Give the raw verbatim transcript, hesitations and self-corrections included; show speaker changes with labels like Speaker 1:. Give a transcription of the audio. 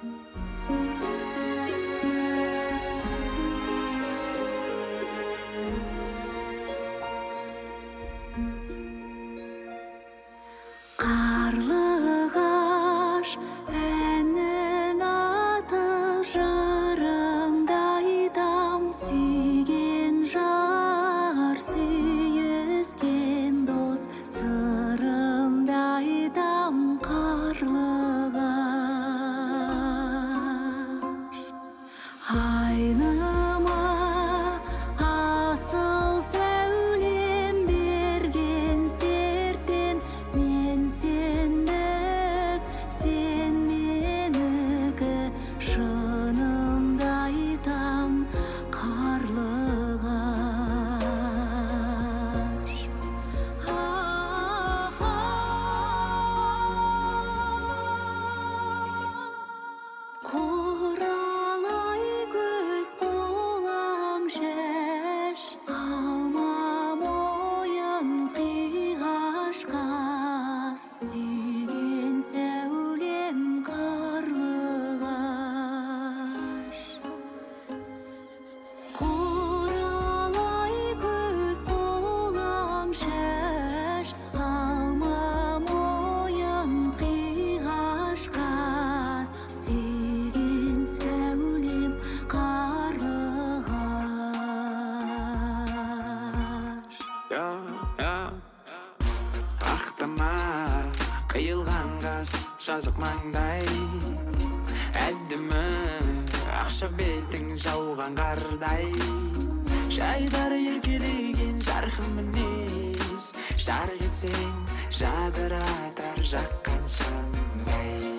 Speaker 1: Қарлығаш әннің аты жырымды айтам, сүйген жар, сүйіскен дос, сырымды айтам, қарлығаш. Айныма асыл сәулем берген серттен, мен сендік, сен менікі, шынымды айтам, қарлығаш. Құралай көз қолаң шаш, алма мойын қиғаш қас, сүйген сәулем қарлығаш. Құралай көз қолаң шаш, алма мойын қиғаш қас, сүйген сәулем қарлығаш.
Speaker 2: Ақтама қиылған қас, жазық маңдай, әдімі ақша бетің жауған қардай, жайдары еркелеген жарқын мінез, жарық етсең жадыратар жаққан шамдай.